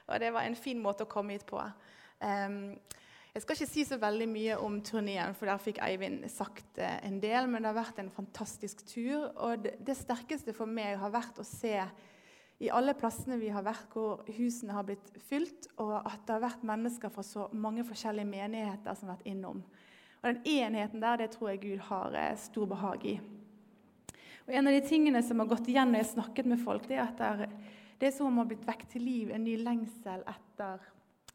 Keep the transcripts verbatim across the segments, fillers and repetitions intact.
Og det var en fin måte å komme hit på. Um, jeg skal ikke si så veldig mye om turneen, for der fikk Eivind sagt uh, en del, men det har vært en fantastisk tur. Og det, det sterkeste for meg har vært å se i alle plassene vi har vært, hvor husene har blitt fylt, og at det har vært mennesker fra så mange forskjellige menigheter som har vært innom. Og den enheten der, det tror jeg Gud har uh, stor behag i. Og en av de tingene som har gått igjen når jeg har snakket med folk, det er at det er, det er som om man har blitt vekk til liv, en ny lengsel etter,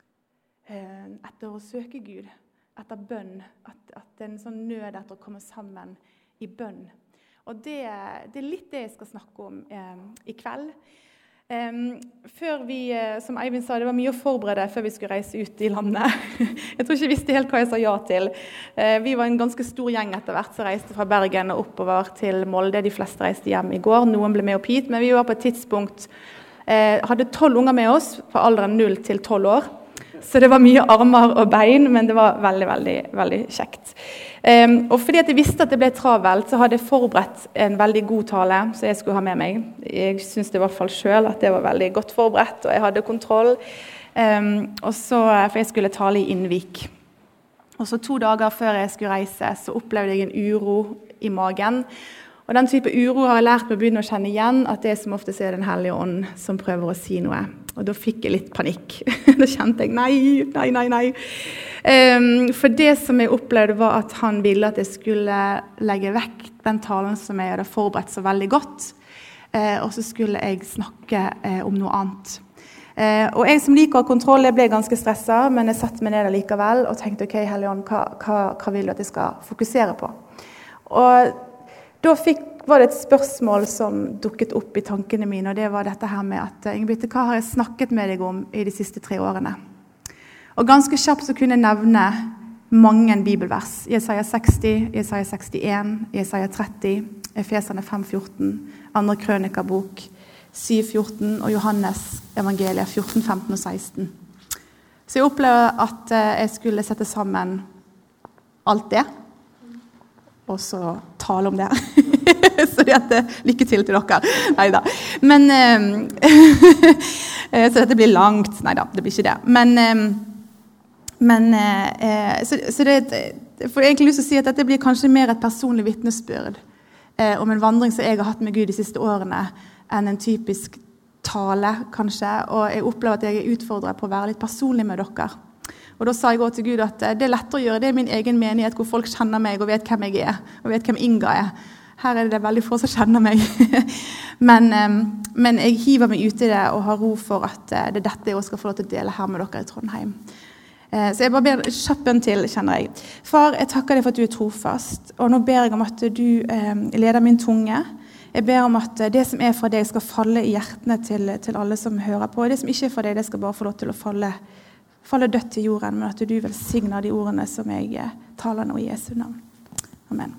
eh, etter å søke Gud, etter bønn, at, at det er en sånn nød etter å komme sammen i bønn. Og det, det er litt det jeg skal snakke om eh, i kveld. Um, før vi, som Eivind sa, det var mye å forberede før vi skulle reise ut i landet. Jeg tror ikke jeg visste helt hva jeg sa ja til. Uh, vi var en ganske stor gjeng etter hvert som reiste fra Bergen og oppover til Molde. De fleste reiste hjem i går, noen ble med opp hit, men vi var på et tidspunkt, uh, hadde tolv unger med oss fra alderen null til tolv år. Så det var mye armer og bein, men det var veldig, veldig, veldig kjekt. Um, og fordi at jeg visste at det ble travelt, så hadde jeg forberedt en veldig god tale som jeg skulle ha med meg. Jeg synes det i hvert fall selv at det var veldig godt forberedt, og jeg hadde kontroll. Um, og så, for jeg skulle tale i Innvik. Og så to dager før jeg skulle reise, så opplevde jeg en uro i magen. Og den type uro har jeg lært meg å begynne å kjenne igjen, at det som ofte er den hellige ånd som prøver å si noe. Og da fikk jeg litt panikk. Da kjente jeg, nei, nei, nei, nei. Um, for det som jeg opplevde var at han ville at jeg skulle legge vekk den talen som jeg hadde forberedt så veldig godt, uh, og så skulle jeg snakke uh, om noe annet. Uh, og jeg som liker kontroll, jeg ble ganske stresset, men jeg satte meg ned likevel og tenkte, ok, Hellige Ånd, hva, hva, hva vil du at jeg skal fokusere på? Og da fikk, var det et spørsmål som dukket opp i tankene mine, og det var dette her med at Ingeborg, hva har jeg snakket med deg om i de siste tre årene? Og ganske kjapt så kunne jeg nevne mange bibelvers. Jesaja seksti, Jesaja sekstien, Jesaja tretti, Efeserne fem fjorten, andre krønikabok syv fjorten og Johannes evangeliet fjorten femten og seksten. Så jeg opplevde at jeg skulle sette sammen alt det, og så tale om det. Så det at lykke til til dere. Neida. Men, eh, så dette blir langt. Neida, det blir ikke det. Men, eh, men eh, så, så det, for jeg egentlig lyst til å si at dette blir kanskje mer et personlig vitnesbyrd eh, om en vandring som jeg har hatt med Gud de siste årene, enn en typisk tale, kanskje. Og jeg opplever at jeg er utfordret på å være litt personlig med dere. Og da sa jeg også til Gud at det er lettere å gjøre det i min egen menighet, hvor folk kjenner meg og vet hvem jeg er, og vet hvem Inga er. Her er det veldig få som kjenner meg. men, men jeg hiver meg ut i det og har ro for at det er dette jeg også skal få lov til å dele her med dere i Trondheim. Så jeg bare ber kjappen til, kjenner jeg. Far, jeg takker deg for at du er trofast, og nå ber jeg om at du leder min tunge. Jeg ber om at det som er fra deg skal falle i hjertene til, til alle som hører på. Det som ikke er fra deg, det skal bare få lov til å falle falle dødt til jorden, men at du velsigner de ordene som jeg taler nå i Jesu navn. Amen.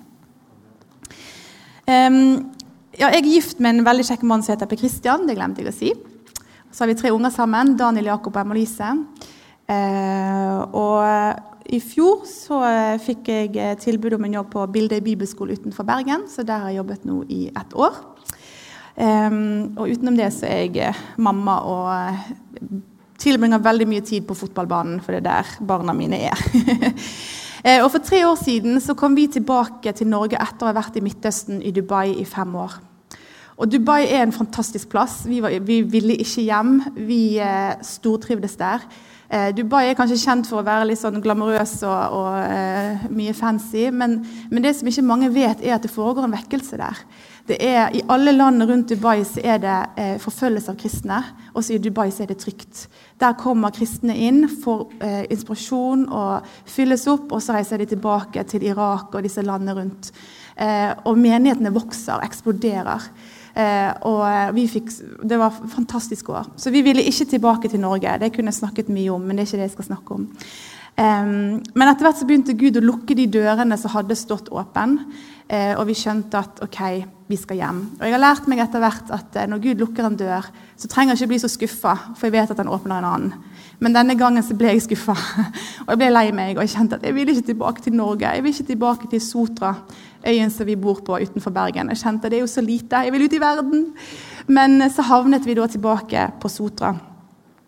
Um, ja, jeg er gift med en veldig kjekk mann som heter Per Christian, det glemte jeg å si. Så har vi tre unger sammen, Daniel, Jakob og Emma-Lise. Uh, og i fjor så fikk jeg tilbud om en jobb på Bilde Bibelskole utenfor Bergen, så der har jeg jobbet nå i ett år. Um, og utenom det så er jeg mamma og tilbringer veldig mye tid på fotballbanen, for det er der barna mine er. Og for tre år siden så kom vi tilbake til Norge etter å ha vært i Midtøsten i Dubai i fem år. Og Dubai er en fantastisk plass. Vi, var, vi ville ikke hjem. Vi eh, stortrivdes der. Eh, Dubai er kanskje kjent for å være litt sånn glamorøs og, og eh, mye fancy, men, men det som ikke mange vet er at det foregår en vekkelse der. Det er, I alle landene rundt Dubai så er det eh, forfølgelse av kristne, og så i Dubai så er det trygt. Der kommer kristne inn, får eh, inspirasjon og fylles opp, og så reiser de tilbake til Irak og disse landene rundt. Eh, og menighetene vokser, eksploderer. Eh, og vi fikk, det var fantastisk år. Så vi ville ikke tilbake til Norge, det kunne jeg snakket mye om, men det er ikke det jeg skal snakke om. Um, men etter hvert så begynte Gud å lukke de dørene som hadde stått åpen, uh, og vi skjønte at ok, vi skal hjem. Og jeg har lært meg etter hvert at uh, når Gud lukker en dør, så trenger jeg ikke bli så skuffet, for jeg vet at han åpner en annen. Men denne gangen så ble jeg skuffet, og jeg ble lei meg, og jeg kjente at jeg vil ikke tilbake til Norge, jeg vil ikke tilbake til Sotra, øyen som vi bor på utenfor Bergen. Jeg kjente at det er jo så lite, jeg vil ut i verden. Men så havnet vi da tilbake på Sotra.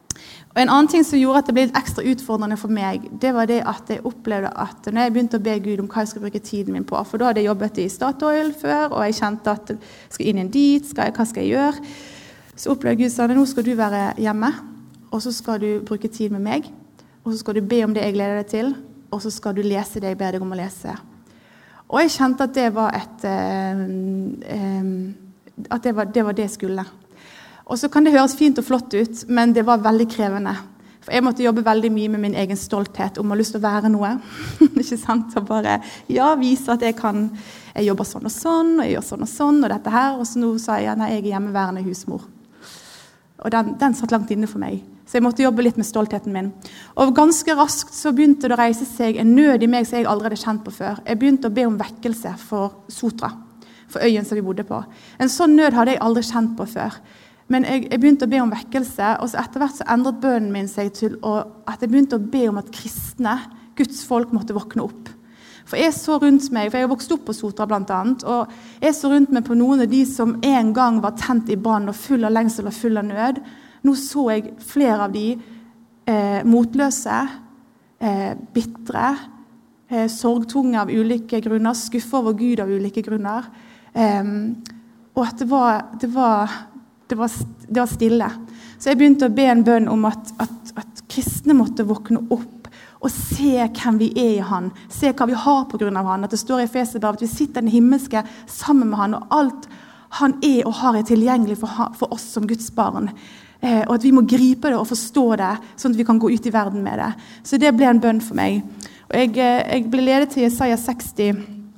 Og en annen ting som gjorde at det ble litt ekstra utfordrende for meg, det var det at jeg opplevde at når jeg begynte å be Gud om hva jeg skulle bruke tiden min på, for da hadde jeg jobbet i Statoil før, og jeg kjente at jeg skal inn dit, skal jeg, hva skal jeg gjøre? Så opplevde Gud sånn, nå skal du være hjemme, og så skal du bruke tid med meg, og så skal du be om det jeg gleder deg til, og så skal du lese det jeg ber deg om å lese. Og jeg kjente at det var et, eh, eh, at det var, det var det jeg skulle. Og så kan det høres fint og flott ut, men det var veldig krevende. For jeg måtte jobbe veldig mye med min egen stolthet om å ha lyst til å være noe. Ikke sant? Og bare, ja, vise at jeg kan, jeg jobber sånn og sånn, og jeg gjør sånn og sånn, og dette her. Og så nå sa jeg, nei, jeg er hjemmeværende husmor. Og den, den satt langt inne for meg. Så jeg måtte jobbe litt med stoltheten min. Og ganske raskt så begynte det å reise seg en nød i meg som jeg aldri hadde kjent på før. Jeg begynte å be om vekkelse for Sotra, for øyen som vi bodde på. En sånn nød hadde jeg aldri kjent på før. Men jeg, jeg begynte å be om vekkelse, og så etter hvert så endret bønnen min seg til å, at jeg begynte å be om at kristne, Guds folk, måtte våkne opp. For jeg så rundt meg, for jeg har vokst opp på Sotra blant annet, og jeg så rundt meg på noen av de som en gang var tent i brann og full av lengsel og full av nød. Nå så jeg flere av de eh, motløse, eh, bittre, eh, sorgtunge av ulike grunner, skuffe over Gud av ulike grunner, eh, og at det var... Det var Det var, det var stille. Så jeg begynte å be en bønn om at, at, at kristne måtte våkne opp og se hvem vi er i han. Se hva vi har på grunn av han. At det står i Efeserbrevet at vi sitter den himmelske sammen med han, og alt han er og har er tilgjengelig for, for oss som Guds barn. Eh, og at vi må gripe det og forstå det, sånn at vi kan gå ut i verden med det. Så det ble en bønn for meg. Og jeg, jeg ble ledet til Jesaja seksti,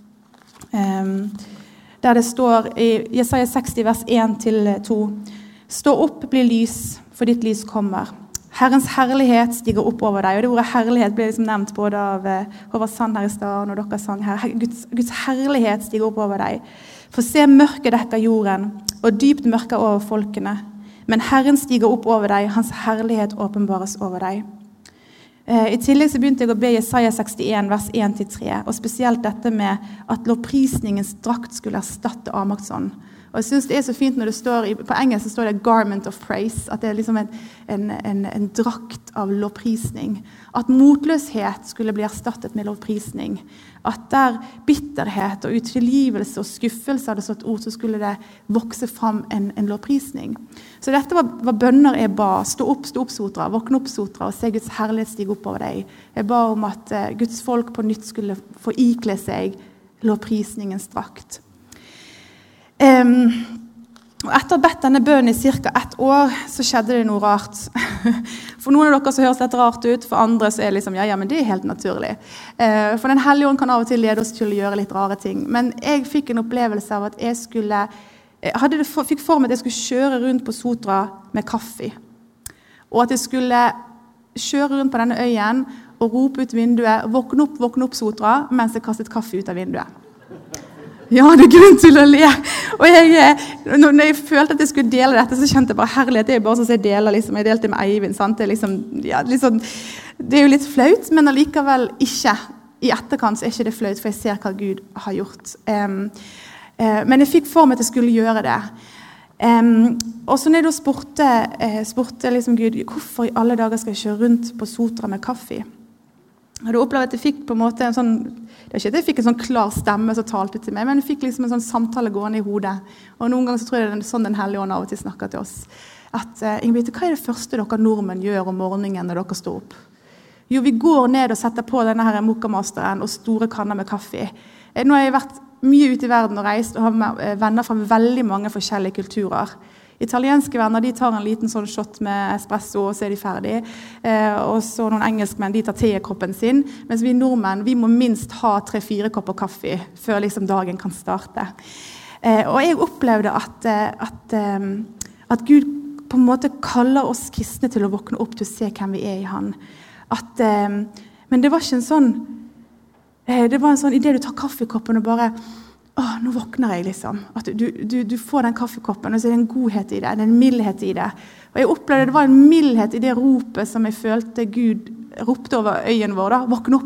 um, der det står i Jesaja seksti, vers én til to. Stå opp, bli lys, for ditt lys kommer. Herrens herlighet stiger opp over deg. Og det ordet herlighet ble liksom nevnt både av Håvard Sand her i stedet, når dere sang her. Guds, Guds herlighet stiger opp over deg. For se, mørket dekker jorden, og dypt mørket over folkene. Men Herren stiger opp over deg, hans herlighet åpenbares over deg. I tillegg så begynte jeg å be Jesaja sekstien, vers én til tre, og spesielt dette med at lovprisningens drakt skulle erstatte avmaktsånd. Og jeg synes det er så fint når det står, på engelsk så står det garment of praise, at det er liksom en, en, en, en drakt av lovprisning. At motløshet skulle bli erstattet med lovprisning. At der bitterhet og utilgivelse og skuffelse hadde stått ord, så skulle det vokse fram en, en lovprisning. Så dette var, var bønner jeg ba. Stå opp, stå opp Sotra, våkne opp Sotra, og se Guds herlighet stige opp over deg. Jeg ba om at uh, Guds folk på nytt skulle få ikle seg lovprisningens drakt. Um, og etter å ha bedt denne bønnen i cirka ett år, så skjedde det noe rart. For noen av dere så høres dette rart ut, for andre så er det liksom, ja, ja, men det er helt naturlig. Uh, for den hellige ånd kan av og til lede oss til å gjøre litt rare ting. Men jeg fikk en opplevelse av at jeg skulle, jeg hadde det for, fikk for meg at jeg skulle kjøre rundt på Sotra med kaffe. Og at jeg skulle kjøre rundt på denne øyen og rope ut vinduet, våkne opp, våkne opp Sotra, mens jeg kastet kaffe ut av vinduet. Ja, det er grunn til å le. Og jeg, når jeg følte at jeg skulle dele dette, så kjente jeg bare herlighet. Det er bare sånn at jeg deler, liksom. Jeg delte med Eivind, sant? Det er, liksom, ja, liksom, det er jo litt flaut, men allikevel ikke. I etterkant så er ikke det flaut, for jeg ser hva Gud har gjort. Um, uh, men jeg fikk for meg at jeg skulle gjøre det. Um, og så når jeg da spurte, uh, spurte liksom Gud, hvorfor i alle dager skal jeg kjøre rundt på Sotra med kaffe? Og du opplevde at jeg fikk på en måte en sånn, det er ikke at jeg fikk en sånn klar stemme som talte til meg, men jeg fikk liksom en sånn samtale gående i hodet. Og noen ganger så tror jeg det er sånn den hellige ånd av og til snakker til oss. At, uh, Ingeborg, hva er det første dere nordmenn gjør om morgenen når dere står opp? Jo, vi går ned og setter på denne her mokamasteren og store kanner med kaffe. Uh, nå har jeg vært mye ute i verden og reist, og har med, uh, venner fra veldig mange forskjellige kulturer. Italienske venner, de tar en liten sånn shot med espresso, og så er de ferdig. Eh, og så noen engelskmenn, de tar te-koppen sin, mens vi nordmenn, vi må minst ha tre-fire kopper kaffe før liksom dagen kan starte. Eh, og jeg opplevde at, at, at Gud på en måte kaller oss kristne til å våkne opp til å se hvem vi er i han. At, men det var ikke en sånn, det var en sånn, i det du tar kaffekoppen og bare... Åh, nå våkner jeg liksom. At du, du, du får den kaffekoppen, og så er det en godhet i det, det er en mildhet i det. Og jeg opplevde det var en mildhet i det ropet som jeg følte Gud ropte over øyen vår. Da. Våkne opp,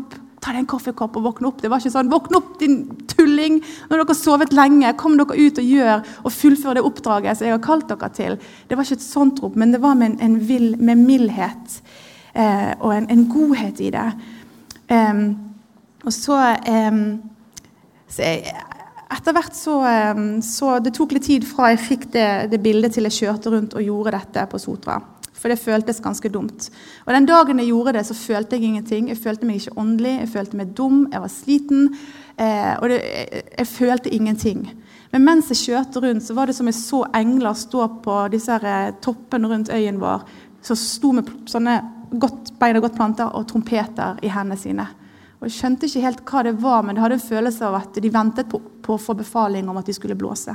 ta deg en kaffekopp og våkne opp. Det var ikke sånn, våkne opp din tulling, når dere har sovet lenge, kom dere ut og gjør, og fullfør det oppdraget som jeg har kalt dere til. Det var ikke et sånt rop, men det var med en, en vill, med mildhet eh, og en, en godhet i det. Um, og så, um, så jeg, etter hvert så, um, så det tok litt tid fra jeg fikk det, det bildet til jeg kjørte rundt og gjorde dette på Sotra. For det føltes ganske dumt. Og den dagen jeg gjorde det, så følte jeg ingenting. Jeg følte meg ikke åndelig, jeg følte meg dum, jeg var sliten, eh, og det, jeg, jeg følte ingenting. Men mens jeg kjørte rundt, så var det som jeg så engler stå på disse her toppene rundt øyen vår, så sto med sånne godt, beina godt planter og trompeter i hendene sine. Og jeg skjønte ikke helt hva det var, men det hadde en følelse av at de ventet på, på å få befaling om at de skulle blåse.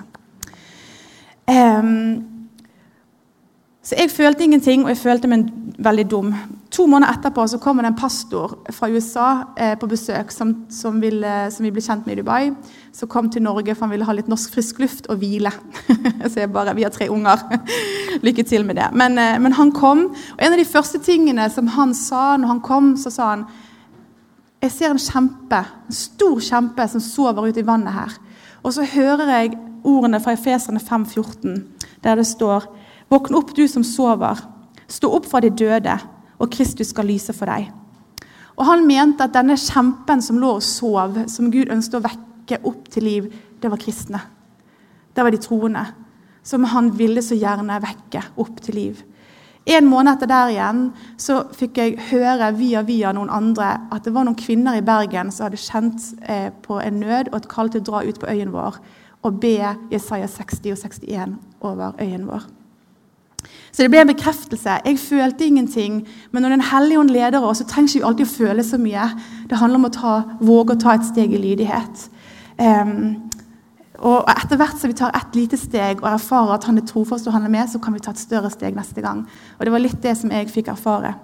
Um, så jeg følte ingenting, og jeg følte meg veldig dum. To måneder etterpå så kom det en pastor fra U S A eh, på besøk, som, som, ville, som vi ble kjent med i Dubai, som kom til Norge, for han ville ha litt norsk frisk luft og hvile. Så jeg bare, vi har tre unger. Lykke til med det. Men, eh, men han kom, og en av de første tingene som han sa, når han kom, så sa han, jeg ser en kjempe, en stor kjempe som sover ute i vannet her. Og så hører jeg ordene fra Efeserne fem fjorten, der det står, «Våkn opp du som sover, stå opp fra de døde, og Kristus skal lyse for deg.» Og han mente at denne kjempen som lå og sov, som Gud ønsket å vekke opp til liv, det var kristne. Det var de troende, som han ville så gjerne vekke opp til liv. En måned etter der igjen, så fikk jeg høre via via noen andre at det var noen kvinner i Bergen som hadde kjent eh, på en nød og et kall til å dra ut på øyen vår og be Jesaja seksti og sekstien over øyen vår. Så det ble en bekreftelse. Jeg følte ingenting, men når den hellige ånd leder oss, så trenger vi alltid å føle så mye. Det handler om å ta, våge å ta et steg i lydighet. Um, Og etter hvert så vi tar et lite steg og erfarer at han er trofast og han er med, så kan vi ta et større steg neste gang. Og det var litt det som jeg fikk erfare.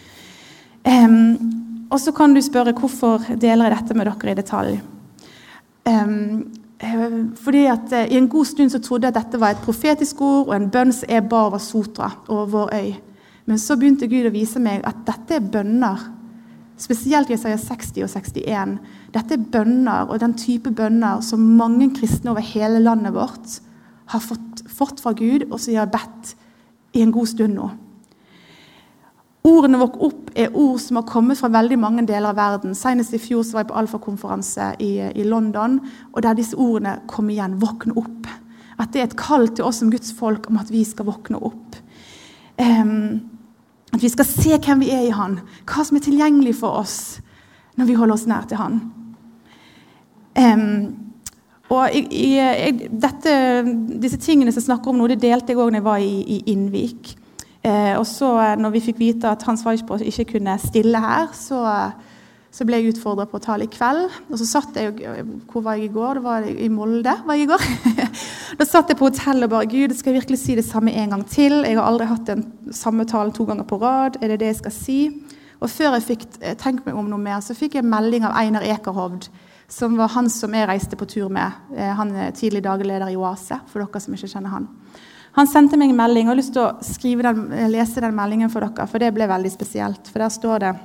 Um, og så kan du spørre, hvorfor deler jeg dette med dere i detalj? Um, fordi at uh, i en god stund så trodde jeg at dette var et profetisk ord, og en bønn som er bar over Sotra, over vår øy. Men så begynte Gud å vise meg at dette er bønner, spesielt Jesaja seksti og sekstien. Dette er bønner, og den type bønner som mange kristne over hele landet vårt har fått, fått fra Gud, og som de har bedt i en god stund nå. Ordene våk opp er ord som har kommet fra veldig mange deler av verden. Senest i fjor så var jeg på Alfa-konferanse i, i London, og der disse ordene kom igjen, våkne opp. At det er et kall til oss som Guds folk om at vi skal våkne opp. Um, At vi skal se hvem vi er i han, hva som er tilgjengelig for oss når vi holder oss nær til han. Um, og jeg, jeg, dette, disse tingene som jeg snakker om nå, det delte jeg også når jeg var i, i Innvik. Eh, og så når vi fikk vite at Hans Weisbrod ikke kunne stille her, så, så ble jeg utfordret på å tale i kveld. Og så satt jeg, hvor var jeg i går? Det var i Molde, var jeg i går. Da satt jeg på hotellet og bare, Gud, skal jeg virkelig si det samme en gang til? Jeg har aldri hatt den samme talen to ganger på rad. Er det det jeg skal si? Og før jeg fikk tenkt meg om noe mer, så fikk jeg en melding av Einar Ekerhovd, som var han som jeg reiste på tur med. Han er tidlig dagleder i Oase, for dere som ikke kjenner han. Han sendte meg en melding, og jeg har lyst til å skrive den, lese den meldingen for dere, for det ble veldig spesielt. For der står det,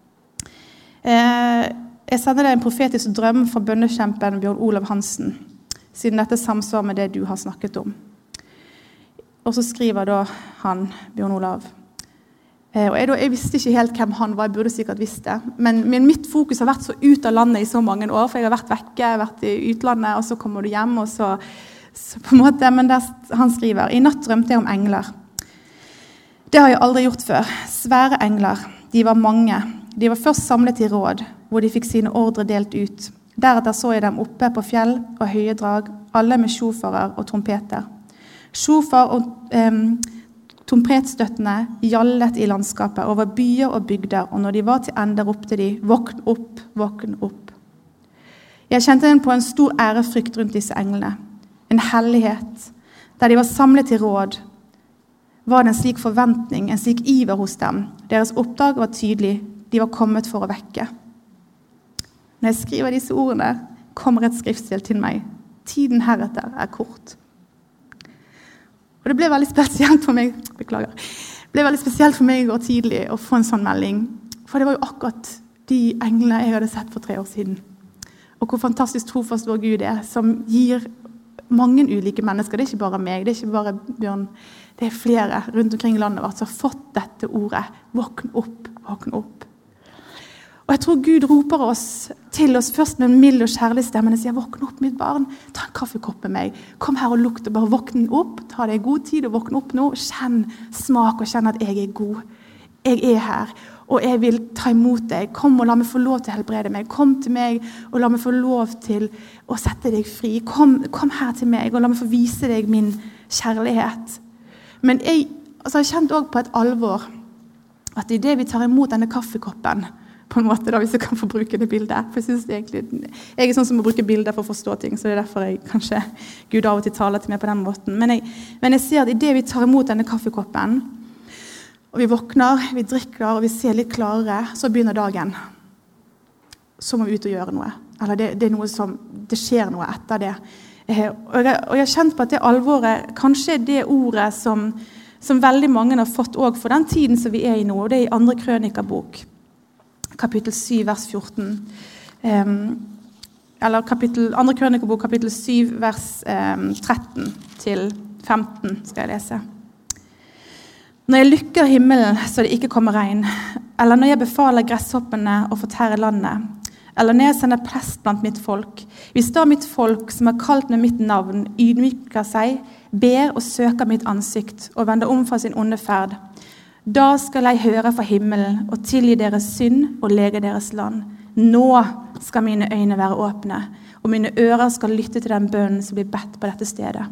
eh, jeg sender deg en profetisk drøm fra bønnekjempen Bjørn Olav Hansen, siden dette samsvar med det du har snakket om. Og så skriver da han, Bjørn Olav, og jeg, jeg visste ikke helt hvem han var, jeg burde sikkert visst det, men, men mitt fokus har vært så ut av landet i så mange år, for jeg har vært vekke, jeg har vært i utlandet, og så kommer du hjem, og så, så på en måte, men der, han skriver, i natt drømte jeg om engler. Det har jeg aldri gjort før. Svære engler, de var mange. De var først samlet i råd, hvor de fikk sine ordre delt ut. Deretter så jeg dem oppe på fjell og høye drag, alle med sjofarer og trompeter. Sjofar og um, trompetstøttene gjallet i landskapet over byer og bygder, og når de var til ende ropte de, våkn opp, våkn opp. Jeg kjente den på en stor ærefrykt rundt disse englene, en hellighet, der de var samlet i råd. Var det en slik forventning, en slik iver hos dem? Deres oppdrag var tydelig, de var kommet for å vekke. Når jeg skriver disse ordene, kommer et skriftstil til meg. Tiden heretter er kort. Og det ble veldig spesielt for meg, beklager, det ble veldig spesielt for meg i går tidlig å få en sånn melding, for det var jo akkurat de englene jeg hadde sett for tre år siden. Og hvor fantastisk trofast vår Gud er, som gir mange ulike mennesker. Det er ikke bare meg, det er ikke bare Bjørn. Det er flere rundt omkring i landet vårt som har fått dette ordet. Våkn opp, våkn opp. Og jeg tror Gud roper oss til oss først med en mild og kjærlig stemme. Han sier, våkn opp, mitt barn. Ta en kaffekopp med meg. Kom her og lukt og bare våkn opp. Ta deg god tid og våkn opp nå. Kjenn smak og kjenn at jeg er god. Jeg er her, og jeg vil ta imot deg. Kom og la meg få lov til å helbrede meg. Kom til meg og la meg få lov til å sette deg fri. Kom, kom her til meg og la meg få vise deg min kjærlighet. Men jeg, altså jeg kjente også på et alvor at i det vi tar imot denne kaffekoppen, på en måte da, hvis jeg kan få bruke det bildet. For jeg synes det egentlig, jeg er sånn som må bruke bilder for å forstå ting, så det er derfor jeg kanskje Gud av og til taler til meg på den måten. Men jeg, men jeg ser at i det vi tar imot denne kaffekoppen, og vi våkner, vi drikker, og vi ser litt klarere, så begynner dagen. Så må vi ut og gjøre noe. Eller det, det er noe som, det skjer noe etter det. Eh, og, jeg, og jeg har kjent på at det alvoret, kanskje er det ordet som, som veldig mange har fått også for den tiden som vi er i nå, og det er i andre krønikabok, kapittel syv, vers fjorten. Um, eller kapittel, andre krønikabok, kapittel syv, vers um, tretten til femten, skal jeg lese. Når jeg lykker himmelen så det ikke kommer regn, eller når jeg befaler gresshoppene å fortære landet, eller når jeg sender prest blant mitt folk, hvis da mitt folk som har kalt med mitt navn ydmyker seg, ber og søker mitt ansikt og vender om fra sin onde ferd, da skal jeg høre fra himmelen og tilgi deres synd og lege deres land. Nå skal mine øyne være åpne, og mine ører skal lytte til den bønnen som blir bedt på dette stedet.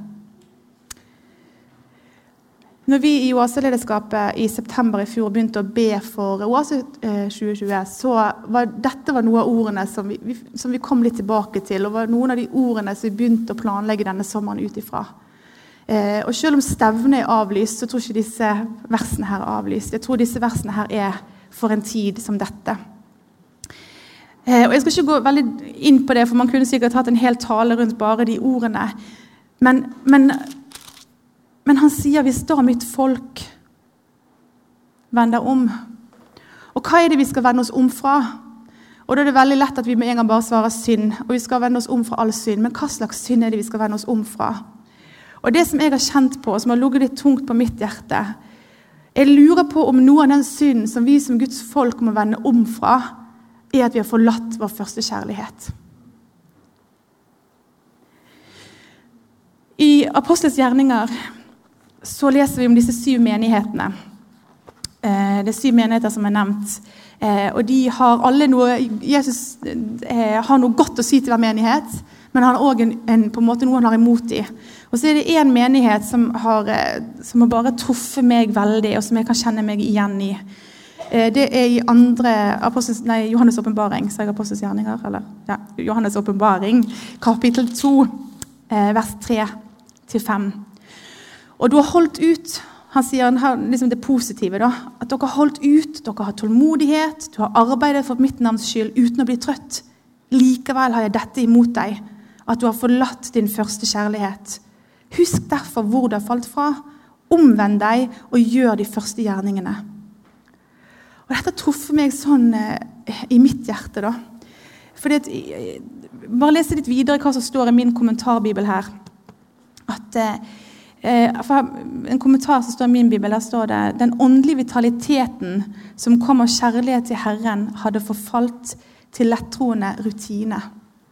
Når vi i Oase-lederskapet i september i fjor begynte å be for Oase tjue tjue, så var dette var noen av ordene som vi, som vi kom litt tilbake til, og var noen av de ordene som vi begynte å planlegge denne sommeren ut ifra. Eh, og selv om stevnet er avlyst, så tror ikke disse versene her er avlyst. Jeg tror disse versene her er for en tid som dette. Eh, og jeg skal ikke gå veldig inn på det, for man kunne sikkert hatt en hel tale rundt bare de ordene. Men, men Men han sier, hvis da mitt folk vender om. Og hva er det vi skal vende oss om fra? Og da er det veldig lett at vi med en gang bare svarer synd, og vi skal vende oss om fra all synd. Men hva slags synd er det vi skal vende oss om fra? Og det som jeg har kjent på, og som har ligget litt tungt på mitt hjerte, jeg lurer på om noe av den synd som vi som Guds folk må vende om fra, er at vi har forlatt vår første kjærlighet. I Apostelens gjerninger så leser vi om disse syv menighetene. Eh, det er syv menigheter som er nevnt. Eh, og de har alle noe, Jesus eh, har noe godt å si til hver menighet, men han har også en, en, på en måte noe han har imot i. Og så er det en menighet som har, som har bare truffet meg veldig, og som jeg kan kjenne meg igjen i. Eh, det er i andre, Apostels, nei, Johannes åpenbaring, så jeg Apostels gjerninger, eller ja, Johannes åpenbaring, kapittel to, eh, vers tre til fem. Og du har holdt ut, han sier liksom det positive da, at dere har holdt ut, dere har tålmodighet, du har arbeidet for mitt navns skyld uten å bli trøtt. Likevel har jeg dette imot deg, at du har forlatt din første kjærlighet. Husk derfor hvor du har falt fra, omvend deg og gjør de første gjerningene. Og dette truffer meg sånn eh, i mitt hjerte da. Fordi at, bare lese litt videre hva som står i min kommentarbibel her. At eh, For en kommentar som står i min bibel, der står det: den åndelige vitaliteten som kom av kjærlighet til Herren hadde forfalt til lettroende rutine.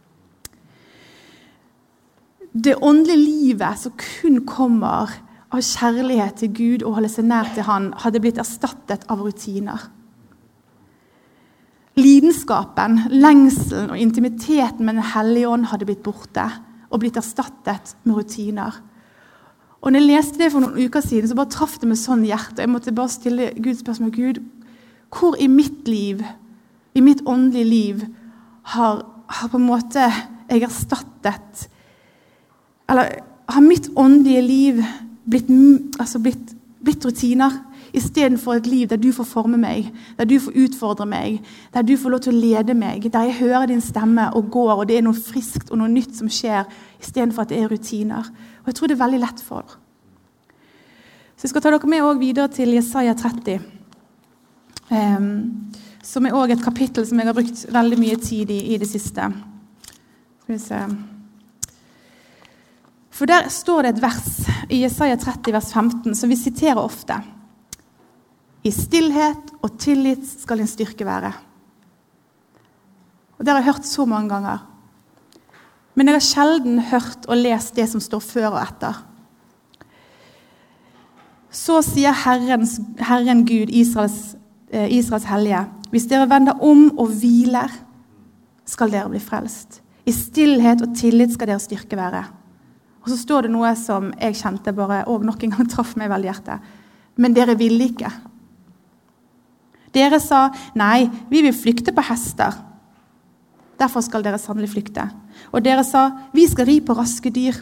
Det åndelige livet som kun kommer av kjærlighet til Gud og holde seg nær til Han, hadde blitt erstattet av rutiner. Lidenskapen, lengselen og intimiteten med Den hellige ånd hadde blitt borte og blitt erstattet med rutiner. Og når jeg leste det for noen uker siden, så bare traff det med sånn hjerte. Jeg måtte bare stille Gud spørsmål: Gud, hvor i mitt liv, i mitt åndelige liv, har, har på en måte jeg erstattet, eller har mitt åndelige liv blitt, altså blitt, blitt rutiner, i stedet for et liv der du får forme meg, der du får utfordre meg, der du får lov til å lede meg, der jeg hører din stemme og går, og det er noe friskt og noe nytt som skjer, i stedet for at det er rutiner. Og jeg tror det er veldig lett for. Så jeg skal ta dere med også videre til Jesaja tretti. Um, som er også et kapittel som jeg har brukt veldig mye tid i i det siste. Skal vi se. For der står det et vers i Jesaja tretti, vers femten, som vi siterer ofte. I stillhet og tillit skal din styrke være. Og det har jeg hørt så mange ganger. Men jeg har sjelden hørt og lest det som står før og etter. Så sier Herren, Herren Gud, Israels, eh, Israels hellige, hvis dere vender om og hviler, skal dere bli frelst. I stillhet og tillit skal deres styrke være. Og så står det noe som jeg kjente bare, og nok en gang traff meg veldig i hjertet. Men dere ville ikke. Dere sa, nei, vi vil flykte på hester. Derfor skal dere sannelig flykte. Og dere sa, vi skal ri på raske dyr.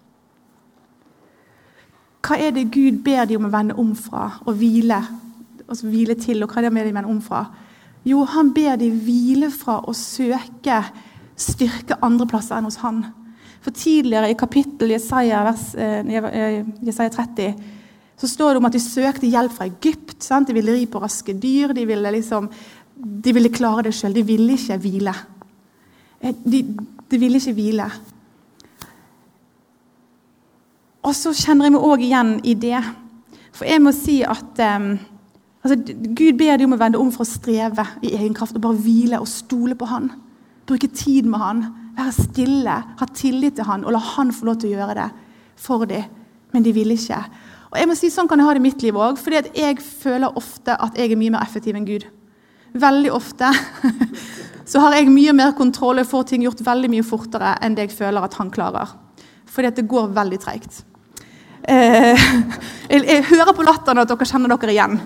Hva er det Gud ber de om å vende om fra og hvile, altså hvile til, og hva er det med de vende om fra? Jo, han ber de hvile fra å søke styrke andre plasser enn hos han. For tidligere i kapittel Jesaja, vers, eh, Jesaja tretti, så står det om at de søkte hjelp fra Egypt, sant? De ville ri på raske dyr, de ville, liksom, de ville klare det selv, de ville ikke hvile. De, de ville ikke hvile. Og så kjenner jeg meg også igjen i det. For jeg må si at um, altså, Gud ber de om å vende om for å streve i egen kraft, og bare hvile og stole på han. Bruke tid med han, være stille, ha tillit til han, og la han få lov til å gjøre det for dem. Men de vil ikke. Og jeg må si, sånn kan jeg ha det i mitt liv også, fordi at jeg føler ofte at jeg er mye mer effektiv enn Gud. Veldig ofte så har jeg mye mer kontroll, og får ting gjort veldig mye fortere enn det jeg føler at han klarer. Fordi at det går veldig tregt. Eh, jeg, jeg hører på latteren at dere kjenner dere igjen.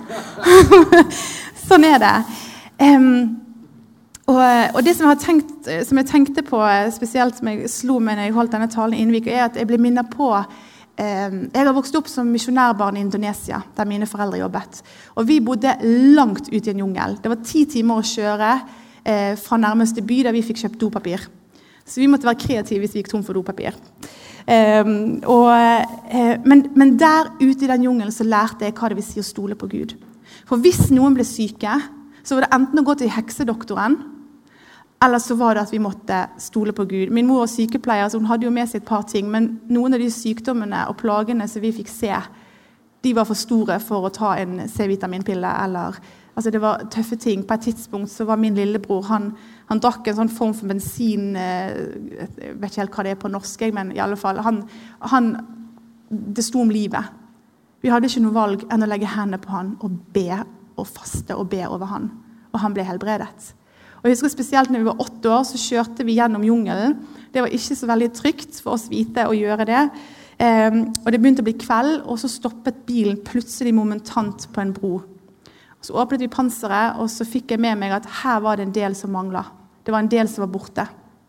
Sånn er det. Um, og, og det som jeg, har tenkt, som jeg tenkte på, spesielt som jeg slo meg når jeg holdt denne talen i Innvik, er at jeg ble minnet på um, jeg har vokst opp som misjonærbarn i Indonesia, der mine foreldre jobbet. Og vi bodde langt ut i en jungel. Det var ti timer å kjøre eh, fra nærmeste by, der vi fikk kjøpt dopapir. Så vi måtte være kreative hvis vi gikk tom for dopapir. Um, og, uh, men, men der ute i den jungelen så lærte jeg hva det vil si å stole på Gud. For hvis noen ble syke, så var det enten å gå til heksedoktoren, eller så var det at vi måtte stole på Gud. Min mor var sykepleier, så hun hadde jo med seg et par ting, men noen av de sykdommene og plagene som vi fikk se, de var for store for å ta en C-vitaminpille, eller altså det var tøffe ting. På et tidspunkt så var min lillebror, han, han drakk en sånn form for bensin, jeg vet ikke helt hva det er på norsk, men i alle fall, han, han, det sto om livet. Vi hadde ikke noe valg enn å legge hendene på han og be og faste og be over han. Og han ble helbredet. Og jeg husker spesielt når vi var åtte år, så kjørte vi gjennom jungelen. Det var ikke så veldig trygt for oss vite å gjøre det. Um, og det begynte å bli kveld, og så stoppet bilen plutselig momentant på en bro. Så åpnet vi panseret, og så fikk jeg med meg at her var det en del som manglet. Det var en del som var borte.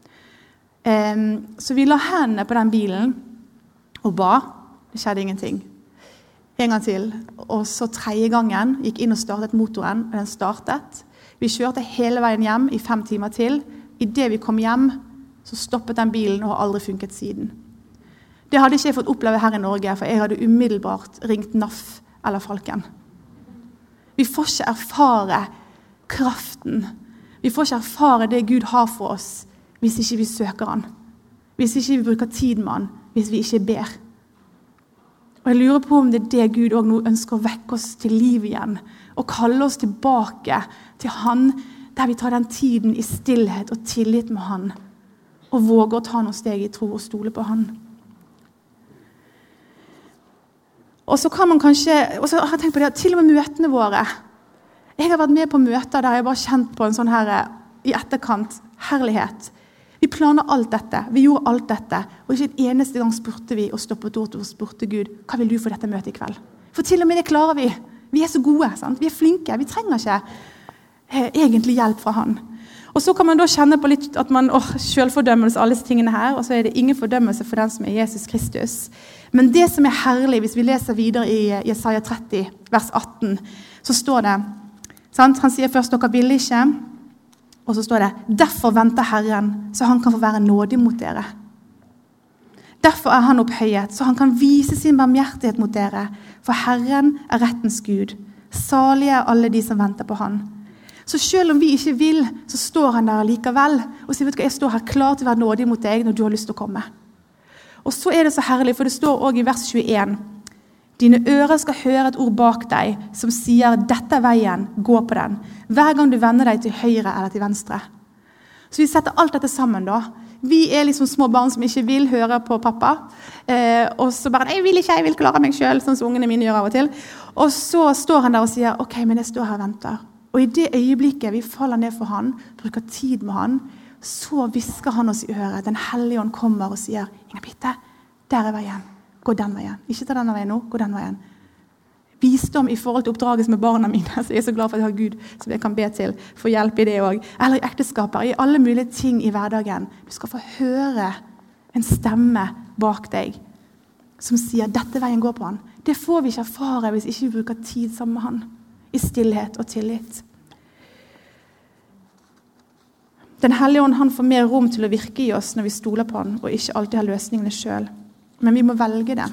Um, så vi la hendene på den bilen og ba. Det skjedde ingenting. En gang til. Og så tredje gangen gikk inn og startet motoren, og den startet. Vi kjørte hele veien hjem i fem timer til. I det vi kom hjem, så stoppet den bilen og har aldri funket siden. Det hadde ikke jeg fått oppleve her i Norge, for jeg hadde umiddelbart ringt N A F eller Falken. Vi får ikke erfare kraften. Vi får ikke erfare det Gud har for oss hvis ikke vi søker han. Hvis ikke vi bruker tid med han. Hvis vi ikke ber. Og jeg lurer på om det er det Gud også nå ønsker å vekke oss til liv igjen. Og kalle oss tilbake til han, der vi tar den tiden i stillhet og tillit med han. Og våger å ta noen steg i tro og stole på han. Og så kan man kanskje, og så har jeg tenkt på det, til og med møtene våre. Jeg har vært med på møter der jeg bare kjent på en sånn her, i etterkant, herlighet. Vi planer alt dette, vi gjorde alt dette, og ikke en eneste gang spurte vi og stoppet ord og spurte Gud, hva vil du for dette møtet i kveld? For til og med det klarer vi. Vi er så gode, sant? Vi er flinke, vi trenger ikke eh, egentlig hjelp fra han. Og så kan man da kjenne på litt at man, åh, selvfordømmelse, alle disse tingene her, og så er det ingen fordømmelse for den som er Jesus Kristus. Men det som er herlig, hvis vi leser videre i Jesaja tretti, vers atten, så står det, sant? Han sier først, dere vil ikke, og så står det, derfor venter Herren, så han kan få være nådig mot dere. Derfor er han opphøyet, så han kan vise sin barmhjertighet mot dere, for Herren er rettens Gud. Salige er alle de som venter på han. Så selv om vi ikke vil, så står han der likevel, og sier, vet du hva, jeg står her klar til å være nådig mot deg når du har lyst til å komme. Og så er det så herlig, for det står også i vers tjueen, dine ører skal høre et ord bak deg, som sier, dette er veien, gå på den, hver gang du vender deg til høyre eller til venstre. Så vi setter alt dette sammen da. Vi er liksom små barn som ikke vil høre på pappa, eh, og så bare, jeg vil ikke, jeg vil klare meg selv, sånn som ungene mine gjør av og til. Og så står han der og sier, ok, men jeg står her og venter. Og i det øyeblikket vi faller ned for han, bruker tid med han, så visker han oss i øret. Den hellige ånd kommer og sier, Inger Britte, der er veien. Gå den veien. Ikke ta denne veien nå, gå den veien. Visdom i forhold til oppdraget med barna mine, så jeg er så glad for at jeg har Gud som jeg kan be til for hjelp i det også. Eller i ekteskaper, i alle mulige ting i hverdagen. Du skal få høre en stemme bak deg som sier, dette veien går på han. Det får vi ikke erfare hvis ikke vi bruker tid sammen med han, i stillhet og tillit. Den hellige ånd, han får mer rom til å virke i oss når vi stoler på han, og ikke alltid har løsningene selv. Men vi må velge det.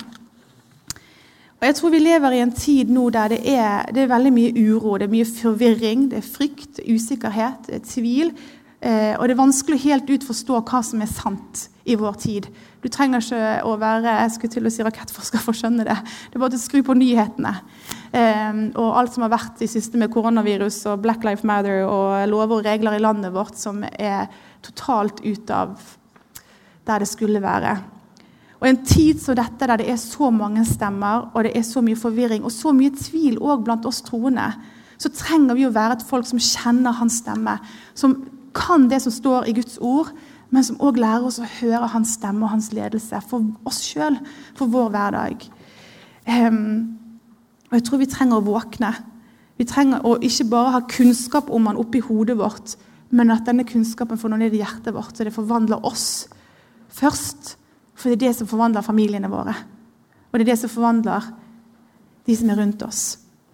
Og jeg tror vi lever i en tid nå der det er, det er veldig mye uro, det er mye forvirring, det er frykt, usikkerhet, det er tvil, eh, og det er vanskelig helt ut forstå hva som er sant i vår tid. Du trenger ikke å være, jeg skulle til å si rakettforsker for å skjønne det. Det er bare å skru på nyhetene. Eh, og alt som har vært i siste med koronavirus og Black Lives Matter og lover og regler i landet vårt som er totalt ut av der det skulle være. Og en tid som dette, der det er så mange stemmer, og det er så mye forvirring, og så mye tvil også blant oss troende, så trenger vi å være et folk som kjenner hans stemme, som kan det som står i Guds ord, men som også lærer oss å høre hans stemme og hans ledelse for oss selv, for vår hverdag. Um, og jeg tror vi trenger å våkne. Vi trenger å ikke bare ha kunnskap om han oppi hodet vårt, men at denne kunnskapen får noe ned i hjertet vårt, så det forvandler oss først. For det er det som forvandler familiene våre. Og det er det som forvandler de som er rundt oss.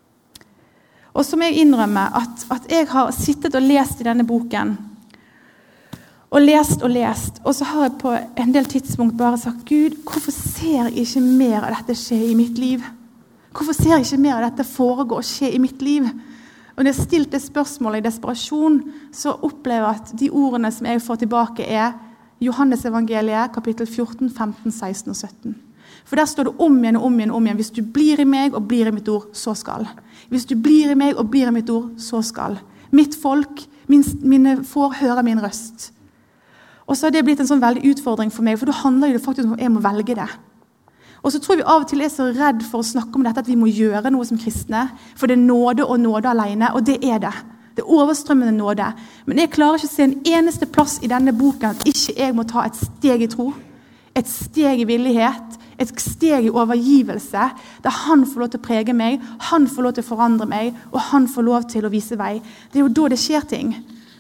Og så må jeg innrømme at, at jeg har sittet og lest i denne boken, og lest og lest, og så har jeg på en del tidspunkt bare sagt, Gud, hvorfor ser jeg ikke mer av dette skje i mitt liv? Hvorfor ser jeg ikke mer av dette foregå og skje i mitt liv? Og når jeg stilte det spørsmålet i desperasjon, så opplever jeg at de ordene som jeg får tilbake er Johannes evangeliet, kapittel fjorten, femten, seksten og sytten. For der står det om igjen og om igjen og om igjen. Hvis du blir i meg og blir i mitt ord, så skal. Hvis du blir i meg og blir i mitt ord, så skal. Mitt folk, min, mine får høre min røst. Og så har det blitt en sånn veldig utfordring for meg, for da handler det faktisk om at jeg må velge det. Og så tror vi av og til er så redd for å snakke om dette, at vi må gjøre noe som kristne, for det er nåde og nåde alene, og det er det. Det er overstrømmende nåde. Men jeg klarer ikke å se en eneste plass i denne boken at ikke jeg må ta et steg i tro, et steg i villighet, et steg i overgivelse, der han får lov til å prege meg, han får lov til å forandre meg, og han får lov til å vise vei. Det er jo da det skjer ting.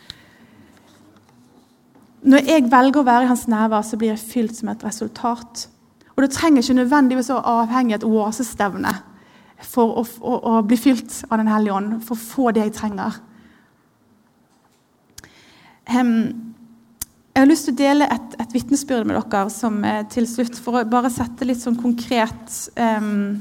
Når jeg velger å være i hans nærvær, så blir jeg fylt som et resultat. Og det trenger ikke nødvendigvis å avhenge et oasestevne for å, å, å bli fylt av den hellige ånd, for å få det jeg trenger. Um, jeg har lyst til å dele et, et vittnesbyrd med dere som eh, til slutt, for å bare sette litt sånn konkret um,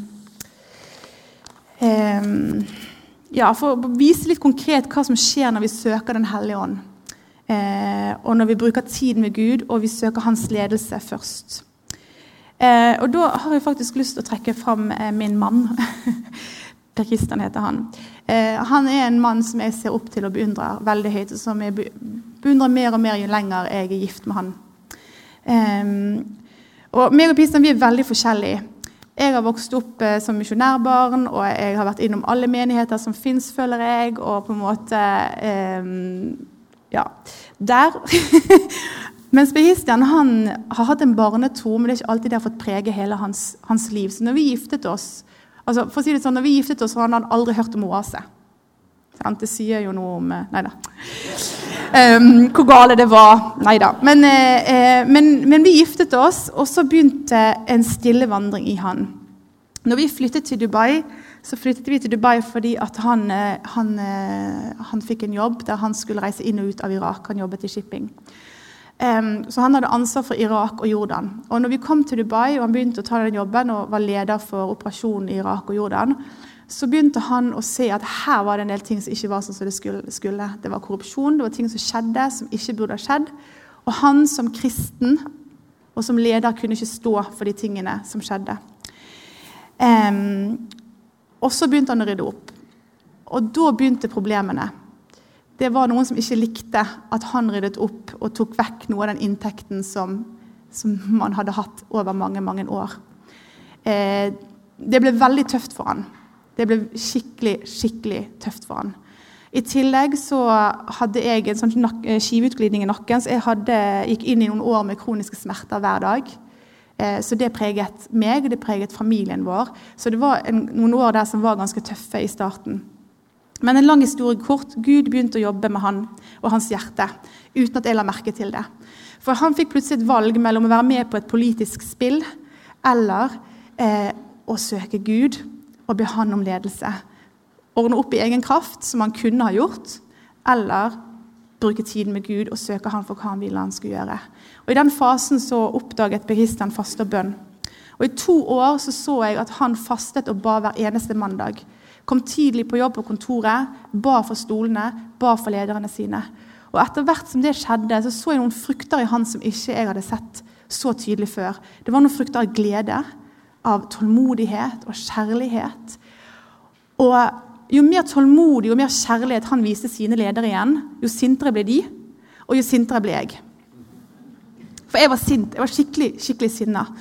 um, ja, for å vise litt konkret hva som skjer når vi søker den hellige ånd eh, og når vi bruker tiden med Gud og vi søker hans ledelse først. Eh, og da har jeg faktisk lyst til å trekke frem eh, min mann. Per Kristian heter han. Eh, han er en mann som jeg ser opp til og beundrer veldig høyt, og som jeg beundrer mer og mer jo lenger jeg er gift med han. Eh, og meg og Kristian, vi er veldig forskjellige. Jeg har vokst opp eh, som misjonærbarn, og jeg har vært innom alle menigheter som finnes, føler jeg, og på en måte, eh, ja, der. Mens Kristian, han har hatt en barnetro, men det er ikke alltid det har fått prege hele hans, hans liv. Så når vi giftet oss, altså for å si det sånn, når vi giftet oss, så hadde han aldri hørt om oase. Det sier jo noe om, neida, um, hvor gale det var, neida. Men, eh, men, men vi giftet oss, og så begynte en stille vandring i han. Når vi flyttet til Dubai, så flyttet vi til Dubai fordi at han, han, han fikk en jobb der han skulle reise inn og ut av Irak. Han jobbet i shipping. Um, så han hadde ansvar for Irak og Jordan. Og når vi kom til Dubai, og han begynte å ta den jobben og var leder for operasjonen i Irak og Jordan, så begynte han å se at her var det en del ting som ikke var sånn som det skulle. Det var korrupsjon, det var ting som skjedde som ikke burde ha skjedd. Og han som kristen og som leder kunne ikke stå for de tingene som skjedde. Um, og så begynte han å rydde opp. Og da begynte problemene. Det var noen som ikke likte at han ryddet opp og tok vekk noe av den inntekten som, som man hadde hatt over mange, mange år. Eh, det ble veldig tøft for han. Det ble skikkelig, skikkelig tøft for han. I tillegg så hadde jeg en sånn skiveutglidning i nakken, så jeg hadde, gikk inn i noen år med kroniske smerter hver dag. Eh, så det preget meg, og det preget familien vår. Så det var en, noen år der som var ganske tøffe i starten. Men en lang historie kort, Gud begynte å jobbe med han og hans hjerte, uten at jeg la merke til det. For han fikk plutselig et valg mellom å være med på et politisk spill, eller eh, å søke Gud og be han om ledelse. Ordne opp i egen kraft, som han kunne ha gjort, eller bruke tiden med Gud og søke han for hva han ville han skulle gjøre. Og i den fasen så oppdaget bevisst han faste og bønn. Og i to år så så jeg at han fastet og ba hver eneste mandag. Kom tidlig på jobb på kontoret, ba for stolene, ba for lederne sine. Og etter hvert som det skjedde, så så jeg noen frukter i han som ikke jeg hadde sett så tydelig før. Det var noen frukter av glede, av tålmodighet og kjærlighet. Og jo mer tålmodig og mer kjærlighet han viste sine ledere igjen, jo sintere ble de, og jo sintere ble jeg. For jeg var sint, jeg var skikkelig, skikkelig sinnet.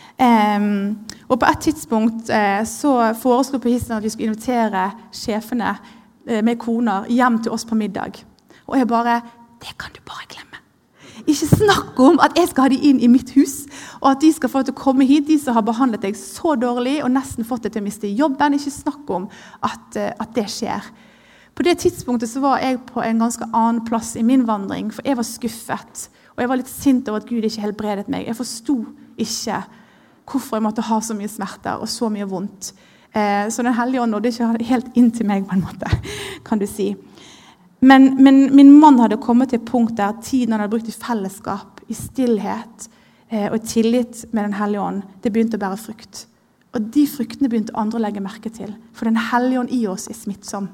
Um, og på et tidspunkt uh, så foreslo på hissen at vi skulle invitere sjefene uh, med koner hjem til oss på middag. Og jeg bare, det kan du bare glemme. Ikke snakk om at jeg skal ha de inn i mitt hus, og at de skal få til å komme hit, de som har behandlet deg så dårlig og nesten fått deg til å miste jobben. Ikke snakk om at, uh, at det skjer. På det tidspunktet så var jeg på en ganske annen plass i min vandring, for jeg var skuffet, og jeg var litt sint over at Gud ikke helbredet meg. Jeg forstod ikke hvorfor jeg måtte ha så mye smerter og så mye vondt. Eh, så den hellige ånd nådde ikke helt inn til meg på en måte, kan du si. Men, men min mann hadde kommet til et punkt der tiden han hadde brukt i fellesskap, i stillhet eh, og i tillit med den hellige ånd, det begynte å bære frukt. Og de fruktene begynte andre å legge merke til, for den hellige ånd i oss er smittsom.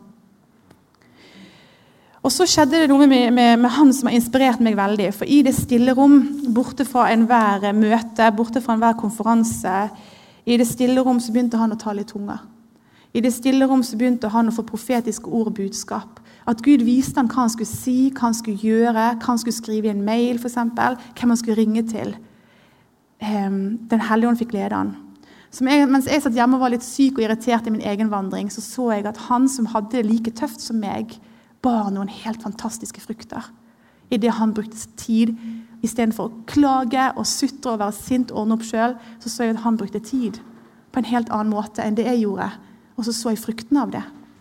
Og så skjedde det noe med, med, med han som har inspirert meg veldig, for i det stille rom, borte fra enhver møte, borte fra enhver konferanse, i det stille rom så begynte han å tale i tunger. I det stille rom så begynte han å få profetiske ord og budskap. At Gud viste han hva han skulle si, hva han skulle gjøre, hva han skulle skrive i en mail for eksempel, hvem han skulle ringe til. Den hellige ånd fikk lede han. Som jeg, mens jeg satt hjemme og var litt syk og irritert i min egen vandring, så så jeg at han som hadde det like tøft som meg, bar noen helt fantastiske frukter. I det han brukte tid, i stedet for å klage og sutre og være sint og ordne opp selv, så så jeg at han brukte tid på en helt annen måte enn det jeg gjorde. Og så så jeg fruktene av det.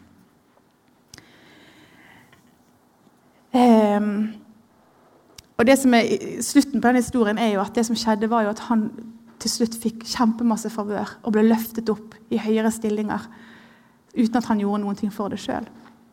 Um, og det som er slutten på denne historien er jo at det som skjedde var jo at han til slutt fikk kjempemasse favør og ble løftet opp i høyere stillinger uten at han gjorde noen ting for det selv.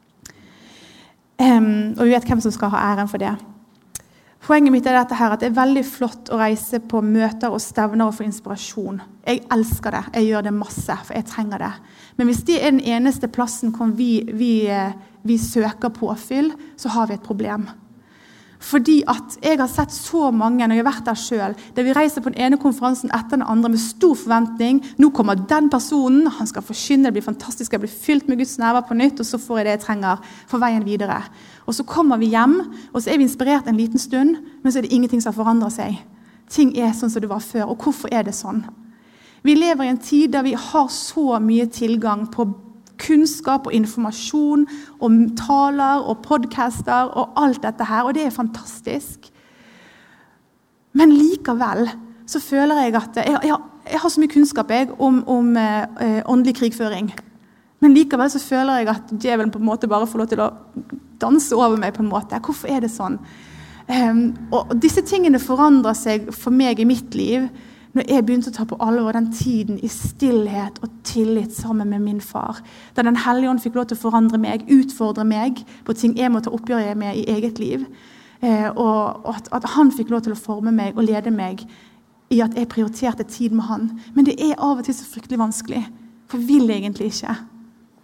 Um, og vi vet hvem som skal ha æren for det. Poenget mitt er dette her, at det er veldig flott å reise på møter og stevner og få inspirasjon. Jeg elsker det, jeg gjør det masse, for jeg trenger det. Men hvis det er den eneste plassen hvor vi, vi, vi søker påfyll, så har vi et problem. Fordi at jeg har sett så mange, når jeg har vært der selv, der vi reiser på den ene konferansen etter den andre med stor forventning. Nå kommer den personen, han skal forkynne, det blir fantastisk, jeg blir fylt med Guds nærvær på nytt, og så får jeg det jeg trenger for veien videre. Og så kommer vi hjem, og så er vi inspirert en liten stund, men så er det ingenting som forandrer seg. Ting er sånn som det var før, og hvorfor er det sånn? Vi lever i en tid der vi har så mye tilgang på kunnskap og informasjon og taler og podcaster og alt dette her, og det er fantastisk. Men likevel så føler jeg at jeg, jeg, jeg har så mye kunnskap jeg, om, om eh, åndelig krigføring. Men likevel så føler jeg at djevelen på en måte bare får lov til å danse over meg på en måte. Hvorfor er det sånn? Um, og disse tingene forandrer seg for meg i mitt liv når jeg begynte å ta på alvor den tiden i stillhet og tillit sammen med min far. Da den hellige ånd fikk lov til å forandre meg, utfordre meg på ting jeg må ta oppgjør med i eget liv. Eh, og at, at han fikk lov til å forme meg og lede meg i at jeg prioriterte tid med han. Men det er av og til så fryktelig vanskelig, for jeg vil egentlig ikke.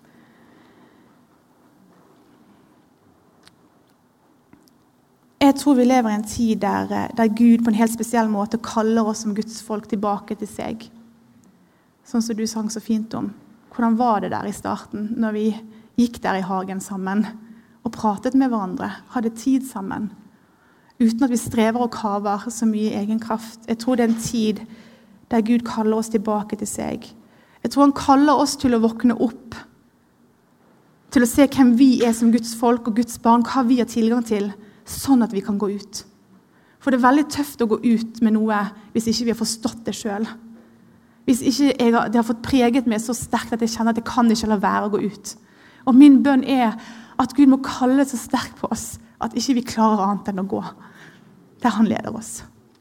Jeg tror vi lever i en tid der, der Gud på en helt spesiell måte kaller oss som Guds folk tilbake til seg. Sånn som du sang så fint om. Hvordan var det der i starten, når vi gikk der i hagen sammen og pratet med hverandre, hadde tid sammen, uten at vi strever og kaver så mye i egen kraft. Jeg tror det er en tid der Gud kaller oss tilbake til seg. Jeg tror han kaller oss til å våkne opp, til å se hvem vi er som Guds folk og Guds barn, hva vi har tilgang til, sånn at vi kan gå ut. For det er veldig tøft å gå ut med noe hvis ikke vi har forstått det selv. Hvis ikke jeg har, det har fått preget meg så sterkt at jeg kjenner at jeg kan ikke la være å gå ut. Og min bønn er at Gud må kalle så sterkt på oss at ikke vi klarer annet enn å gå der han leder oss.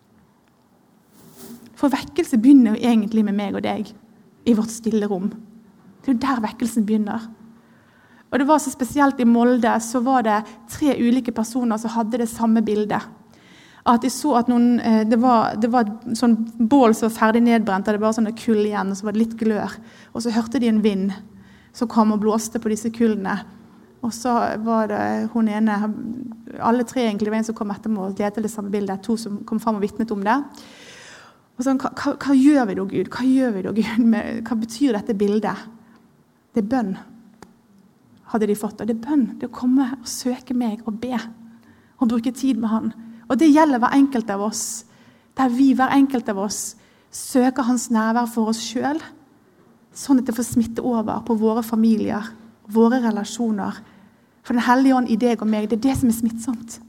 For vekkelse begynner jo egentlig med meg og deg i vårt stille rom. Det er jo der vekkelsen begynner. Og det var så spesielt i Molde, så var det tre ulike personer som hadde det samme bildet. At de så at noen, det var, det var et sånn bål som var ferdig nedbrent, og det var sånne kull igjen, og så var det litt glør. Og så hørte de en vind som kom og blåste på disse kullene. Og så var det hun ene, alle tre egentlig var en som kom etter meg og delte det samme bildet, to som kom frem og vittnet om det. Og sånn, hva, hva, hva gjør vi da, Gud? Hva gjør vi da, Gud? Med, hva betyr dette bildet? Det er bønn, hadde de fått. Og det er bønn, det er å komme og søke meg og be, og bruke tid med han. Og det gjelder hver enkelt av oss, der vi hver enkelt av oss søker hans nærvær for oss selv, sånn at det får smitte over på våre familier, våre relasjoner. For den hellige ånd i deg og meg, det er det som er smittsomt.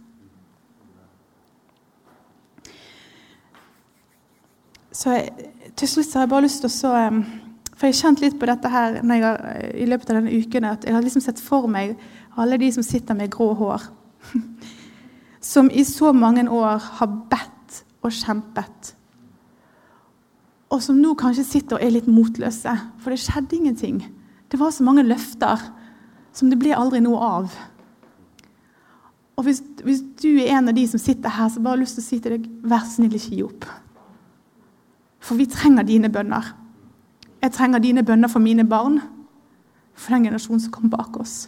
Så jeg, til slutt har jeg bare lyst til å så, for jeg har kjent litt på dette her når jeg har, i løpet av denne uken, at jeg har liksom sett for meg alle de som sitter med grå hår, som i så mange år har bedt og kjempet, og som nå kanskje sitter og er litt motløse, for det skjedde ingenting. Det var så mange løfter som det ble aldri noe av. Og hvis, hvis du er en av de som sitter her, så bare har jeg lyst til å si til deg, vær snill, ikke gi opp. For vi trenger dine bønner. Jeg trenger dine bønner for mine barn, for den generasjonen som kommer bak oss.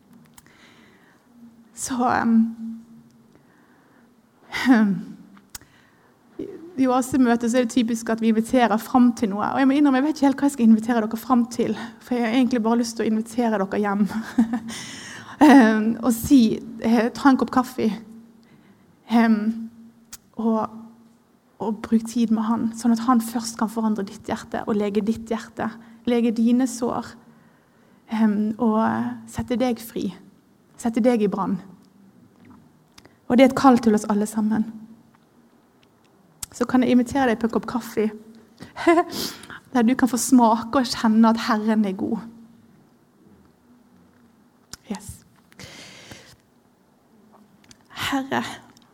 Så um, i åsemøtet så er det typisk at vi inviterer frem til noe. Og jeg må innrømme, jeg vet ikke helt hva jeg skal invitere dere frem til, for jeg har egentlig bare lyst til å invitere dere hjem. um, og si, ta en kopp kaffe, um, og, og bruk tid med han, sånn at han først kan forandre ditt hjerte, og lege ditt hjerte, lege dine sår, um, og sette deg fri, sette deg i brann. Og det er et kall til oss alle sammen. Så kan jeg invitere deg på en kopp kaffe, der du kan få smake og kjenne at Herren er god. Yes. Herre,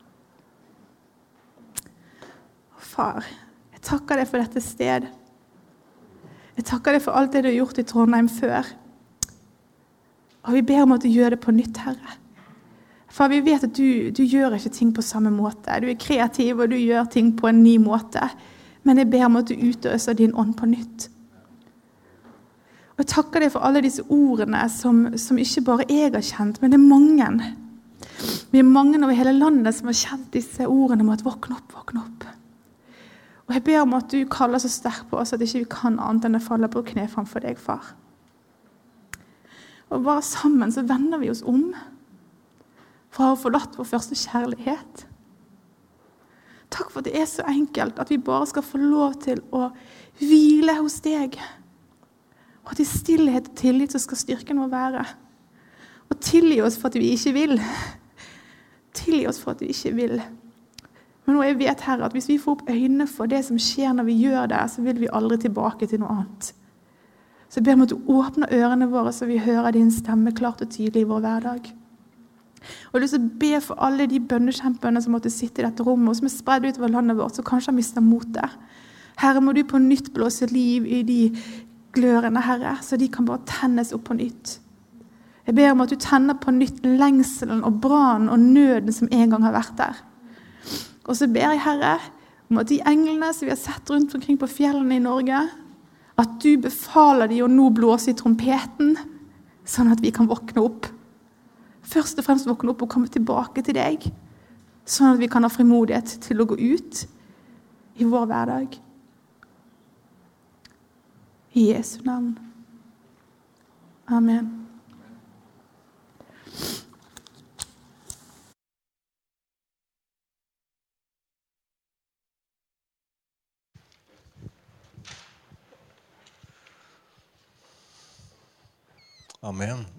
Far, jeg takker deg for dette sted. Jeg takker deg for alt det du har gjort i Trondheim før. Og vi ber om at du gjør det på nytt, Herre. For vi vet at du, du gjør ikke ting på samme måte. Du er kreativ, og du gjør ting på en ny måte. Men jeg ber om at du utøser din ånd på nytt. Og jeg takker deg for alle disse ordene som, som ikke bare jeg har kjent, men det er mange. Vi er mange over hele landet som har kjent disse ordene om at våkne opp, våkne opp. Og jeg ber om at du kaller så sterkt på oss at ikke vi kan annet enn å falle på kne framfor deg, far. Og bare sammen så vender vi oss om for å ha forlatt vår første kjærlighet. Takk for at det er så enkelt at vi bare skal få lov til å hvile hos deg. Og at i stillhet og tillit så skal styrken vår være. Og tilgi oss for at vi ikke vil. Tilgi oss for at vi ikke vil. Men nå jeg vet, Herre, at hvis vi får opp øynene for det som skjer når vi gjør det, så vil vi aldri tilbake til noe annet. Så jeg ber om at du åpner ørene våre så vi hører din stemme klart og tydelig i vår hverdag. Og jeg har lyst til å be for alle de bønnekjemperne som måtte sitte i dette rommet, og som er spredt ut over landet vårt, så kanskje har mistet motet. Herre, må du på nytt blåse liv i de glørene, Herre, så de kan bare tennes opp på nytt. Jeg ber om at du tenner på nytt lengselen og brannen og nøden som en gang har vært der. Og så ber jeg, Herre, om at de englene som vi har sett rundt omkring på fjellene i Norge, at du befaler de å nå blåse i trompeten, sånn at vi kan våkne opp. Først og fremst våkne opp og komme tilbake til deg, sånn at vi kan ha frimodighet til å gå ut i vår hverdag. I Jesu navn. Amen. Amen.